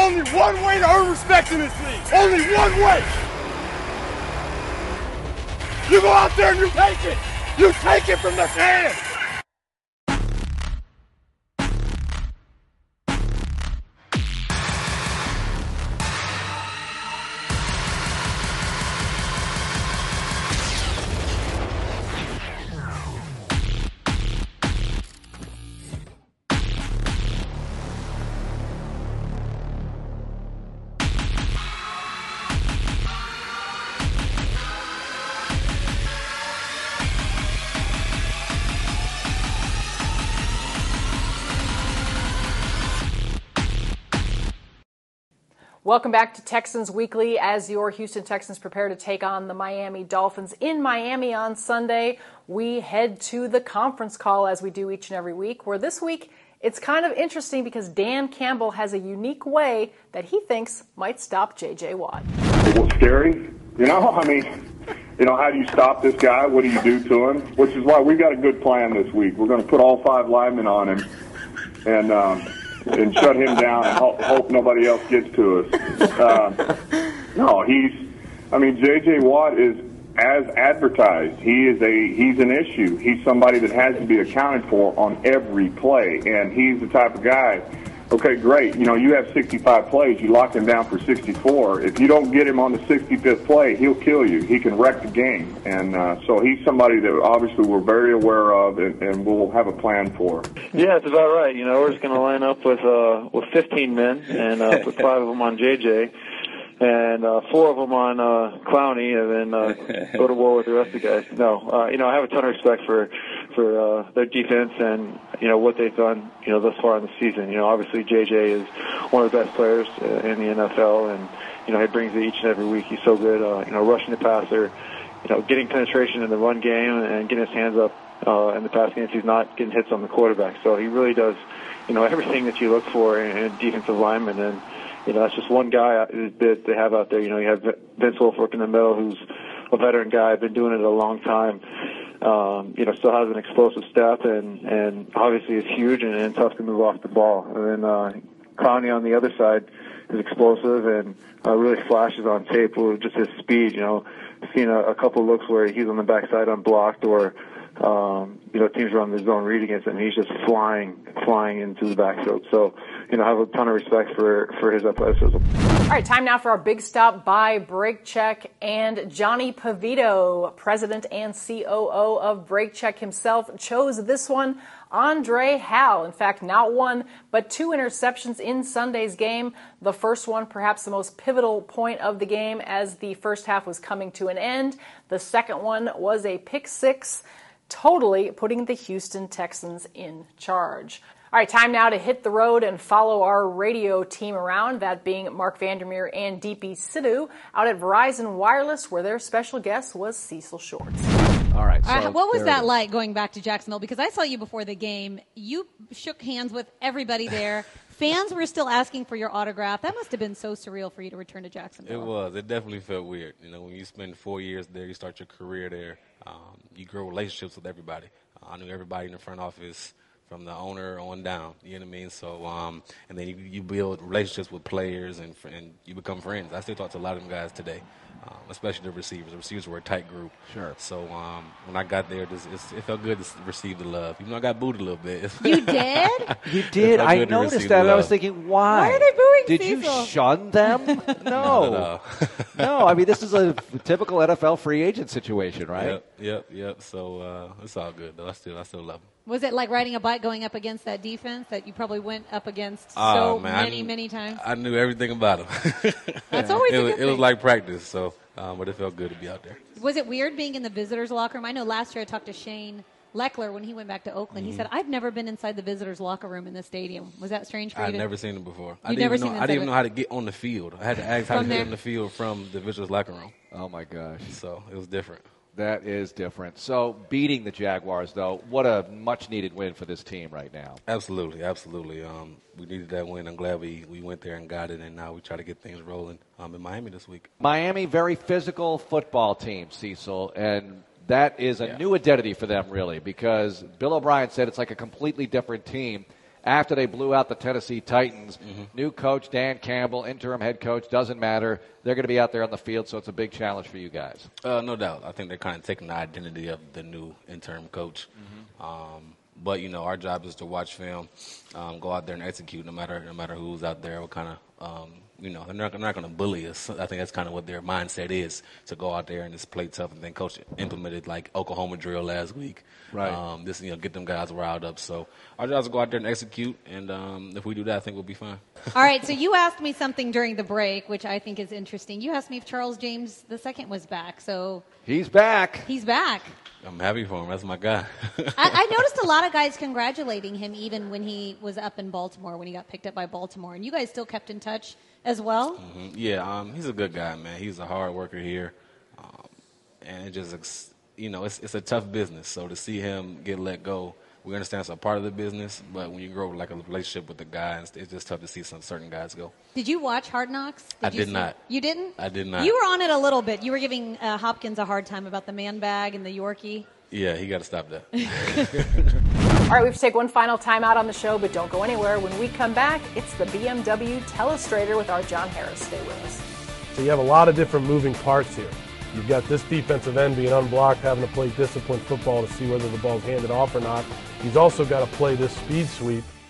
only one way to earn respect in this league. Only one way. You go out there and you take it. You take it from the fans. Welcome back to Texans Weekly as your Houston Texans prepare to take on the Miami Dolphins in Miami on Sunday. We head to the conference call as we do each and every week, where this week it's kind of interesting because Dan Campbell has a unique way that he thinks might stop J.J. Watt. What's scary? How do you stop this guy? What do you do to him? Which is why we got a good plan this week. We're going to put all 5 linemen on him and shut him down and hope nobody else gets to us. J.J. Watt is as advertised. He's an issue. He's somebody that has to be accounted for on every play, and he's the type of guy. Okay, great. You have 65 plays. You lock him down for 64. If you don't get him on the 65th play, he'll kill you. He can wreck the game. And so he's somebody that obviously we're very aware of and we'll have a plan for. Yeah, it's about right. We're just going to line up with 15 men and put 5 of them on JJ and 4 of them on Clowney, and then go to war with the rest of the guys. No, I have a ton of respect for their defense and what they've done thus far in the season. Obviously JJ is one of the best players in the NFL, and he brings it each and every week. He's so good, rushing the passer, getting penetration in the run game and getting his hands up in the pass game if he's not getting hits on the quarterback. So he really does everything that you look for in defensive lineman, and that's just one guy that they have out there. You have Vince Wilfork in the middle, who's a veteran guy, been doing it a long time. Still has an explosive step and obviously is huge and tough to move off the ball. And then Clowney on the other side is explosive and really flashes on tape with just his speed. Seen a couple of looks where he's on the backside unblocked, or teams run the zone read against him. He's just flying into the backfield. So, I have a ton of respect for his athleticism. All right, time now for our big stop by Brake Check and Johnny Pavito, president and COO of Brake Check himself, chose this one. Andre Hal, in fact, not 1, but 2 interceptions in Sunday's game. The first one, perhaps the most pivotal point of the game as the first half was coming to an end. The second one was a pick 6, totally putting the Houston Texans in charge. All right, time now to hit the road and follow our radio team around, that being Mark Vandermeer and DP Sidhu out at Verizon Wireless, where their special guest was Cecil Shorts. All right. So what was that like going back to Jacksonville? Because I saw you before the game. You shook hands with everybody there. Fans were still asking for your autograph. That must have been so surreal for you to return to Jacksonville. It was. It definitely felt weird. When you spend 4 years there, you start your career there, you grow relationships with everybody. I knew everybody in the front office, from the owner on down, you know what I mean? So, and then you build relationships with players and you become friends. I still talk to a lot of them guys today, especially the receivers. The receivers were a tight group. Sure. So when I got there, it felt good to receive the love. Even though I got booed a little bit. You did? You did. I noticed that. I was thinking, why? Why are they booing Did Cecil? you shun them? No. No, this is a typical NFL free agent situation, right? Yep. So it's all good, though. I still love them. Was it like riding a bike going up against that defense that you probably went up against many times? I knew everything about them. That's always a good thing. It was like practice, so but it felt good to be out there. Was it weird being in the visitors' locker room? I know last year I talked to Shane Leckler when he went back to Oakland. Mm-hmm. He said, I've never been inside the visitors' locker room in the stadium. Was that strange for you? I'd never seen it before. I didn't even know how to get on the field. I had to ask how to get on the field from the visitors' locker room. Oh, my gosh. So it was different. That is different. So beating the Jaguars, though, what a much-needed win for this team right now. Absolutely. We needed that win. I'm glad we went there and got it, and now we try to get things rolling in Miami this week. Miami, very physical football team, Cecil, and that is a new identity for them, really, because Bill O'Brien said it's like a completely different team. after they blew out the Tennessee Titans. New coach, Dan Campbell, interim head coach, doesn't matter. They're going to be out there on the field, so it's a big challenge for you guys. No doubt. I think they're kind of taking the identity of the new interim coach. But, our job is to watch film, go out there and execute no matter who's out there, what kind of, they're not going to bully us. I think that's kind of what their mindset is, to go out there and just play tough. And then coach implemented like Oklahoma drill last week. Right. Get them guys riled up. So our job is to go out there and execute. And if we do that, I think we'll be fine. All right, so you asked me something during the break, which I think is interesting. You asked me if Charles James II was back. So he's back. He's back. I'm happy for him. That's my guy. I noticed a lot of guys congratulating him even when he was up in Baltimore, when he got picked up by Baltimore. And you guys still kept in touch as well? Yeah, he's a good guy, man. He's a hard worker here. And it just, it's a tough business. So to see him get let go, we understand it's a part of the business. But when you grow like a relationship with the guys, it's just tough to see some certain guys go. Did you watch Hard Knocks? I did not. You didn't? I did not. You were on it a little bit. You were giving Hopkins a hard time about the man bag and the Yorkie. Yeah, he got to stop that. All right, we have to take one final time out on the show, but don't go anywhere. When we come back, it's the BMW Telestrator with our John Harris. Stay with us. So you have a lot of different moving parts here. You've got this defensive end being unblocked, having to play disciplined football to see whether the ball's handed off or not. He's also got to play this speed sweep